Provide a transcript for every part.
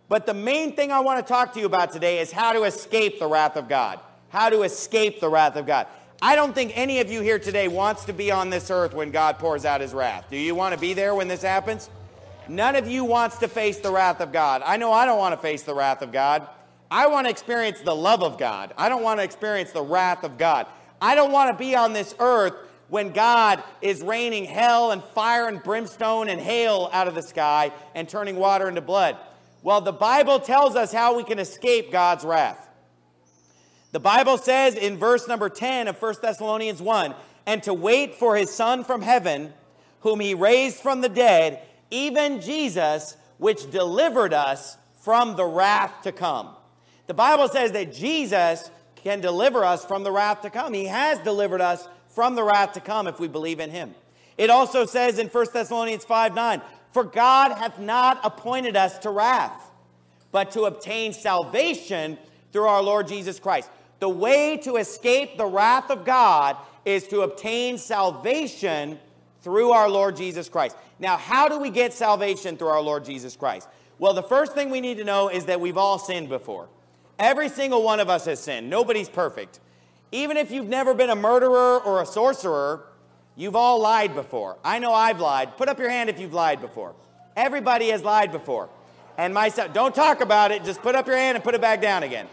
But the main thing I want to talk to you about today is how to escape the wrath of God. How to escape the wrath of God. I don't think any of you here today wants to be on this earth when God pours out his wrath. Do you want to be there when this happens? None of you wants to face the wrath of God. I know I don't want to face the wrath of God. I want to experience the love of God. I don't want to experience the wrath of God. I don't want to be on this earth when God is raining hell and fire and brimstone and hail out of the sky and turning water into blood. Well, the Bible tells us how we can escape God's wrath. The Bible says in verse number 10 of 1 Thessalonians 1, and to wait for his Son from heaven, whom he raised from the dead, even Jesus, which delivered us from the wrath to come. The Bible says that Jesus can deliver us from the wrath to come. He has delivered us from the wrath to come if we believe in him. It also says in 1 Thessalonians 5:9, for God hath not appointed us to wrath, but to obtain salvation through our Lord Jesus Christ. The way to escape the wrath of God is to obtain salvation through our Lord Jesus Christ. Now, how do we get salvation through our Lord Jesus Christ? Well, the first thing we need to know is that we've all sinned before. Every single one of us has sinned. Nobody's perfect. Even if you've never been a murderer or a sorcerer, you've all lied before. I know I've lied. Put up your hand if you've lied before. Everybody has lied before. And myself, don't talk about it. Just put up your hand and put it back down again.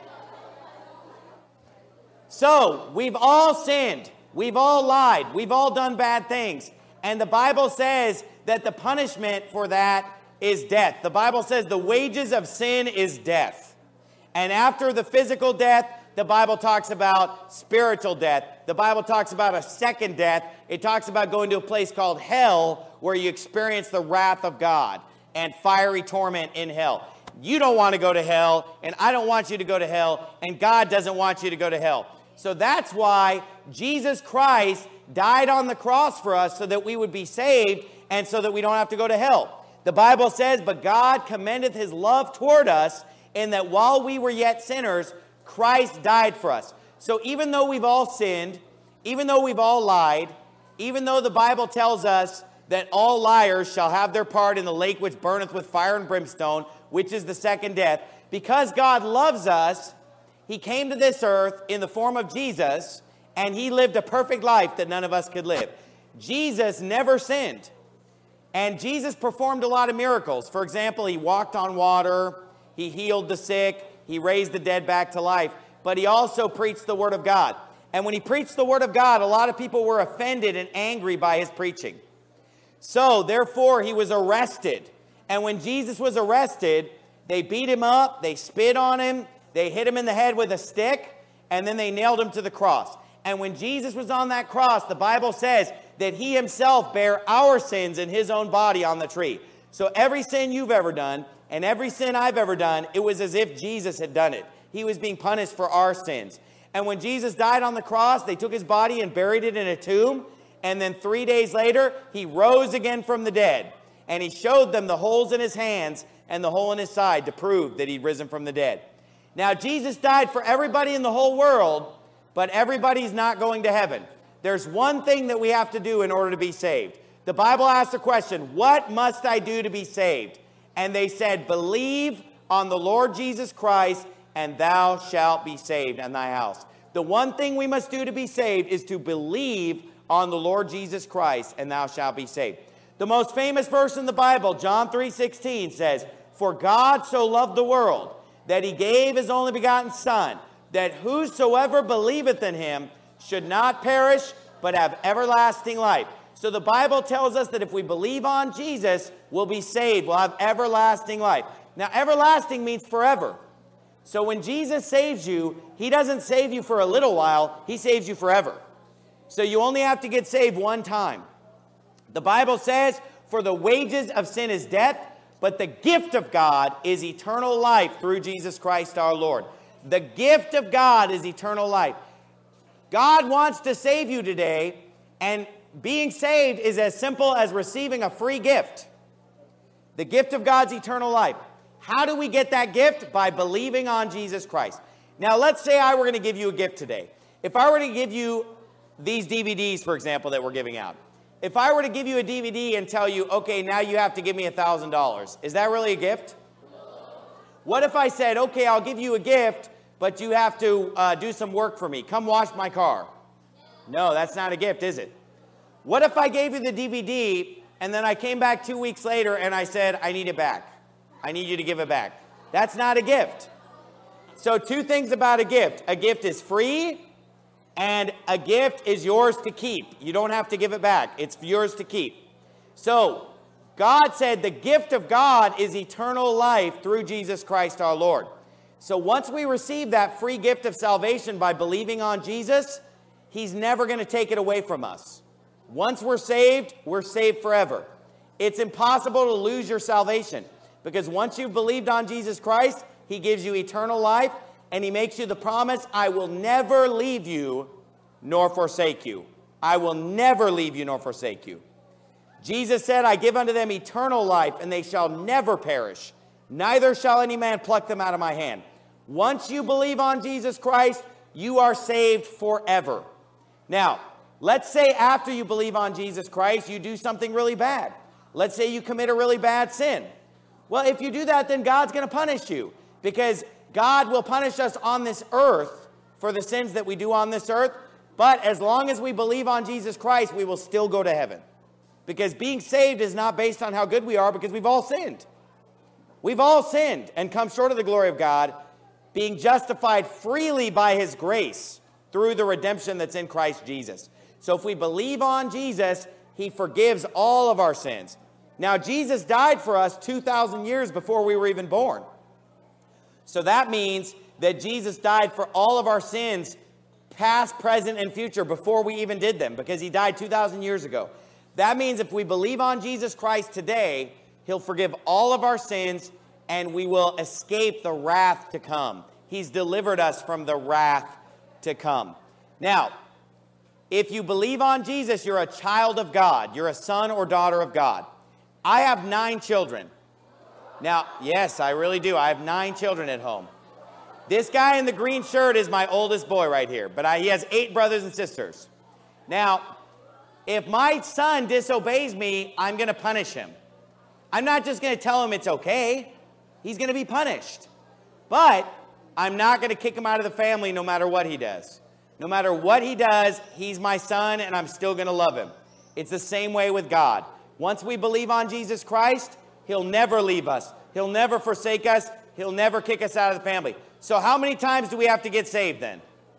So, we've all sinned. We've all lied. We've all done bad things. And the Bible says that the punishment for that is death. The Bible says the wages of sin is death. And after the physical death, the Bible talks about spiritual death. The Bible talks about a second death. It talks about going to a place called hell where you experience the wrath of God and fiery torment in hell. You don't want to go to hell, and I don't want you to go to hell, and God doesn't want you to go to hell. So that's why Jesus Christ died on the cross for us so that we would be saved and so that we don't have to go to hell. The Bible says, but God commendeth his love toward us in that while we were yet sinners, Christ died for us. So even though we've all sinned, even though we've all lied, even though the Bible tells us that all liars shall have their part in the lake which burneth with fire and brimstone, which is the second death, because God loves us, he came to this earth in the form of Jesus, and he lived a perfect life that none of us could live. Jesus never sinned. And Jesus performed a lot of miracles. For example, he walked on water, he healed the sick, he raised the dead back to life, but he also preached the word of God. And when he preached the word of God, a lot of people were offended and angry by his preaching. So, therefore, he was arrested. And when Jesus was arrested, they beat him up, they spit on him, they hit him in the head with a stick, and then they nailed him to the cross. And when Jesus was on that cross, the Bible says that he himself bare our sins in his own body on the tree. So every sin you've ever done, and every sin I've ever done, it was as if Jesus had done it. He was being punished for our sins. And when Jesus died on the cross, they took his body and buried it in a tomb. And then 3 days later, he rose again from the dead. And he showed them the holes in his hands and the hole in his side to prove that he'd risen from the dead. Now, Jesus died for everybody in the whole world, but everybody's not going to heaven. There's one thing that we have to do in order to be saved. The Bible asks the question, what must I do to be saved? And they said, believe on the Lord Jesus Christ, and thou shalt be saved in thy house. The one thing we must do to be saved is to believe on the Lord Jesus Christ, and thou shalt be saved. The most famous verse in the Bible, John 3:16, says, for God so loved the world, that he gave his only begotten Son, that whosoever believeth in him should not perish, but have everlasting life. So the Bible tells us that if we believe on Jesus, we'll be saved. We'll have everlasting life. Now, everlasting means forever. So when Jesus saves you, he doesn't save you for a little while. He saves you forever. So you only have to get saved one time. The Bible says, for the wages of sin is death, but the gift of God is eternal life through Jesus Christ our Lord. The gift of God is eternal life. God wants to save you today, and being saved is as simple as receiving a free gift. The gift of God's eternal life. How do we get that gift? By believing on Jesus Christ. Now, let's say I were going to give you a gift today. If I were to give you these DVDs, for example, that we're giving out. If I were to give you a DVD and tell you, okay, now you have to give me $1,000, is that really a gift? What if I said, okay, I'll give you a gift, but you have to do some work for me. Come wash my car. No, that's not a gift, is it? What if I gave you the DVD, and then I came back 2 weeks later, and I said, I need it back. I need you to give it back. That's not a gift. So 2 things about a gift. A gift is free, and a gift is yours to keep. You don't have to give it back. It's yours to keep. So God said the gift of God is eternal life through Jesus Christ our Lord. So once we receive that free gift of salvation by believing on Jesus, he's never going to take it away from us. Once we're saved forever. It's impossible to lose your salvation, because once you've believed on Jesus Christ, he gives you eternal life, and he makes you the promise, I will never leave you nor forsake you. I will never leave you nor forsake you. Jesus said, I give unto them eternal life, and they shall never perish. Neither shall any man pluck them out of my hand. Once you believe on Jesus Christ, you are saved forever. Now, let's say after you believe on Jesus Christ, you do something really bad. Let's say you commit a really bad sin. Well, if you do that, then God's going to punish you, because God will punish us on this earth for the sins that we do on this earth. But as long as we believe on Jesus Christ, we will still go to heaven. Because being saved is not based on how good we are, because we've all sinned. We've all sinned and come short of the glory of God, being justified freely by his grace through the redemption that's in Christ Jesus. So if we believe on Jesus, he forgives all of our sins. Now, Jesus died for us 2,000 years before we were even born. So that means that Jesus died for all of our sins, past, present, and future, before we even did them, because he died 2,000 years ago. That means if we believe on Jesus Christ today, he'll forgive all of our sins, and we will escape the wrath to come. He's delivered us from the wrath to come. Now, if you believe on Jesus, you're a child of God. You're a son or daughter of God. I have 9 children. Now, yes, I really do. I have 9 children at home. This guy in the green shirt is my oldest boy right here, but he has 8 brothers and sisters. Now, if my son disobeys me, I'm going to punish him. I'm not just going to tell him it's okay. He's going to be punished. But I'm not going to kick him out of the family no matter what he does. No matter what he does, he's my son, and I'm still going to love him. It's the same way with God. Once we believe on Jesus Christ, he'll never leave us. He'll never forsake us. He'll never kick us out of the family. So how many times do we have to get saved then?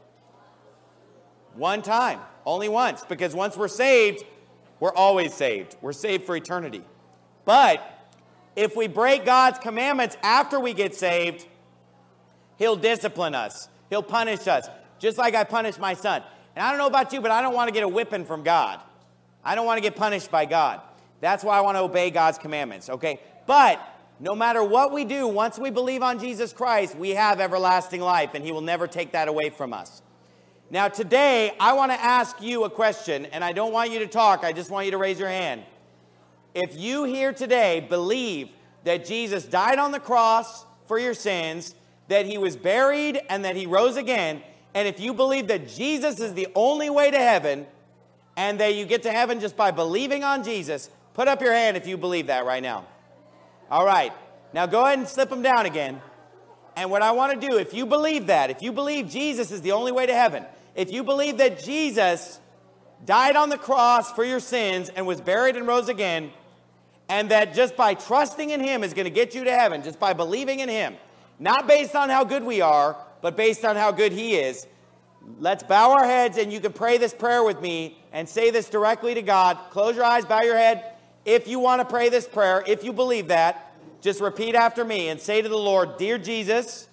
1 time. Only once. Because once we're saved, we're always saved. We're saved for eternity. But if we break God's commandments after we get saved, he'll discipline us. He'll punish us. Just like I punished my son. And I don't know about you, but I don't want to get a whipping from God. I don't want to get punished by God. That's why I want to obey God's commandments, okay? But no matter what we do, once we believe on Jesus Christ, we have everlasting life, and he will never take that away from us. Now today, I want to ask you a question, and I don't want you to talk. I just want you to raise your hand. If you here today believe that Jesus died on the cross for your sins, that he was buried, and that he rose again, and if you believe that Jesus is the only way to heaven, and that you get to heaven just by believing on Jesus, put up your hand if you believe that right now. All right. Now go ahead and slip them down again. And what I want to do, if you believe that, if you believe Jesus is the only way to heaven, if you believe that Jesus died on the cross for your sins and was buried and rose again, and that just by trusting in him is going to get you to heaven, just by believing in him, not based on how good we are, but based on how good he is, let's bow our heads, and you can pray this prayer with me and say this directly to God. Close your eyes, bow your head. If you want to pray this prayer, if you believe that, just repeat after me and say to the Lord, Dear Jesus,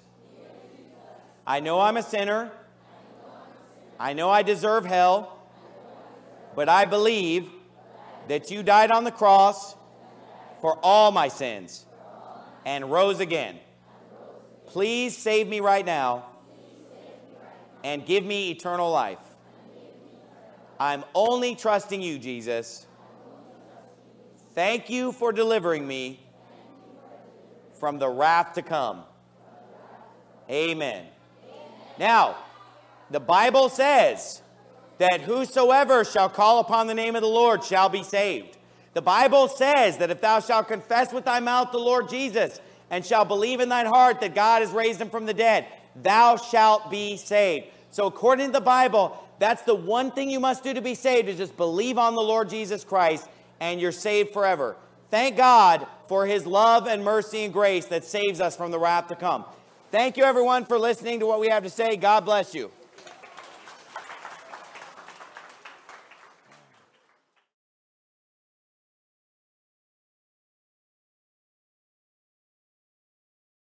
I know I'm a sinner. I know I deserve hell, but I believe that you died on the cross for all my sins and rose again. Please save me right now and give me eternal life. I'm only trusting you, Jesus. Thank you for delivering me from the wrath to come. Amen. Now, the Bible says that whosoever shall call upon the name of the Lord shall be saved. The Bible says that if thou shalt confess with thy mouth the Lord Jesus and shall believe in thine heart that God has raised him from the dead, thou shalt be saved. So according to the Bible, that's the one thing you must do to be saved, is just believe on the Lord Jesus Christ, and you're saved forever. Thank God for his love and mercy and grace that saves us from the wrath to come. Thank you, everyone, for listening to what we have to say. God bless you.